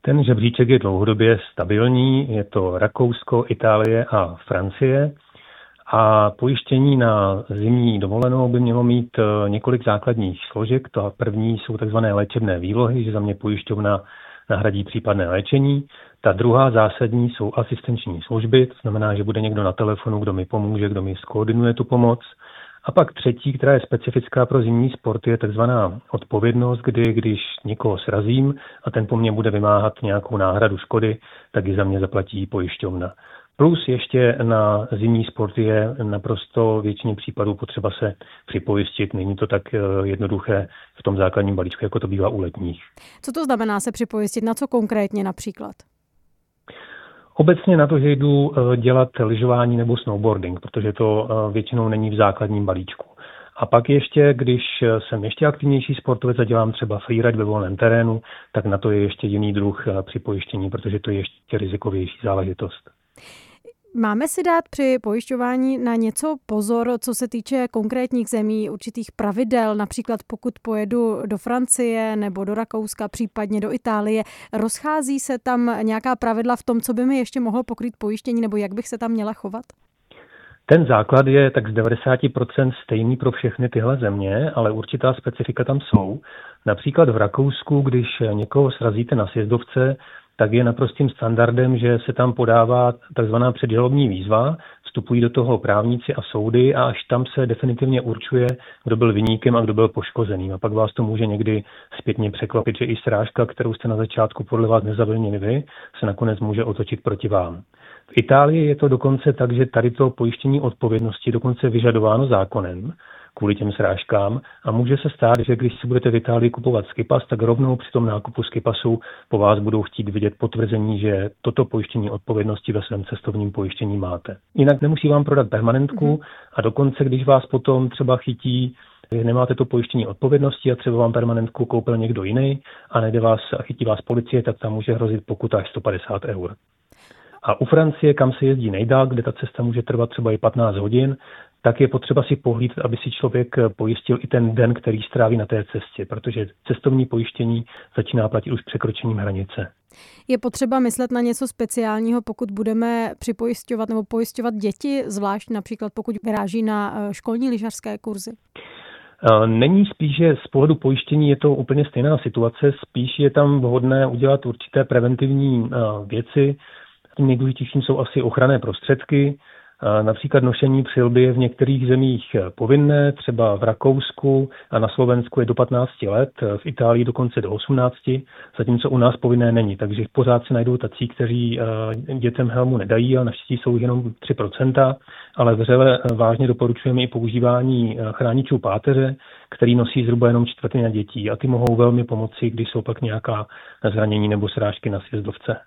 Ten žebříček je dlouhodobě stabilní, je to Rakousko, Itálie a Francie. A pojištění na zimní dovolenou by mělo mít několik základních složek. To první jsou tzv. Léčebné výlohy, že za mě pojišťovna nahradí případné léčení. Ta druhá zásadní jsou asistenční služby, to znamená, že bude někdo na telefonu, kdo mi pomůže, kdo mi skoordinuje tu pomoc. A pak třetí, která je specifická pro zimní sport, je takzvaná odpovědnost, kdy když někoho srazím a ten po mně bude vymáhat nějakou náhradu škody, tak ji za mě zaplatí pojišťovna. Plus ještě na zimní sport je naprosto většině případů potřeba se připojistit. Není to tak jednoduché v tom základním balíčku, jako to bývá u letních. Co to znamená se připojistit? Na co konkrétně například? Obecně na to, že jdu dělat lyžování nebo snowboarding, protože to většinou není v základním balíčku. A pak ještě, když jsem ještě aktivnější sportovec a dělám třeba freeride ve volném terénu, tak na to je ještě jiný druh připojištění, protože to je ještě rizikovější záležitost. Máme si dát při pojišťování na něco pozor, co se týče konkrétních zemí, určitých pravidel, například pokud pojedu do Francie nebo do Rakouska, případně do Itálie, rozchází se tam nějaká pravidla v tom, co by mi ještě mohlo pokrýt pojištění, nebo jak bych se tam měla chovat? Ten základ je tak z 90% stejný pro všechny tyhle země, ale určitá specifika tam jsou. Například v Rakousku, když někoho srazíte na sjezdovce, tak je naprostým standardem, že se tam podává takzvaná předžalobní výzva, vstupují do toho právníci a soudy a až tam se definitivně určuje, kdo byl viníkem a kdo byl poškozený. A pak vás to může někdy zpětně překvapit, že i srážka, kterou jste na začátku podle vás nezavinili vy, se nakonec může otočit proti vám. V Itálii je to dokonce tak, že tady to pojištění odpovědnosti dokonce vyžadováno zákonem kvůli těm srážkám a může se stát, že když si budete v Itálii kupovat skipas, tak rovnou při tom nákupu skipasu po vás budou chtít vidět potvrzení, že toto pojištění odpovědnosti ve svém cestovním pojištění máte. Jinak nemusí vám prodat permanentku a dokonce, když vás potom třeba chytí, že nemáte to pojištění odpovědnosti a třeba vám permanentku koupil někdo jiný a najde vás a chytí vás policie, tak tam může hrozit pokuta až 150 eur. A u Francie, kam se jezdí nejdál, kde ta cesta může trvat třeba i 15 hodin, tak je potřeba si pohlídat, aby si člověk pojistil i ten den, který stráví na té cestě, protože cestovní pojištění začíná platit už překročením hranice. Je potřeba myslet na něco speciálního, pokud budeme připojišťovat nebo pojišťovat děti, zvlášť například pokud vyráží na školní lyžařské kurzy? Není spíš, že z pohledu pojištění je to úplně stejná situace, spíš je tam vhodné udělat určité preventivní věci. Tím nejdůležitějším jsou asi ochranné prostředky. Například nošení přilby je v některých zemích povinné, třeba v Rakousku a na Slovensku je do 15 let, v Itálii dokonce do 18, zatímco u nás povinné není. Takže pořád se najdou tací, kteří dětem helmu nedají a naštěstí jsou jenom 3%, ale vřele vážně doporučujeme i používání chráničů páteře, který nosí zhruba jenom čtvrtina dětí a ty mohou velmi pomoci, když jsou pak nějaká zranění nebo srážky na sjezdovce.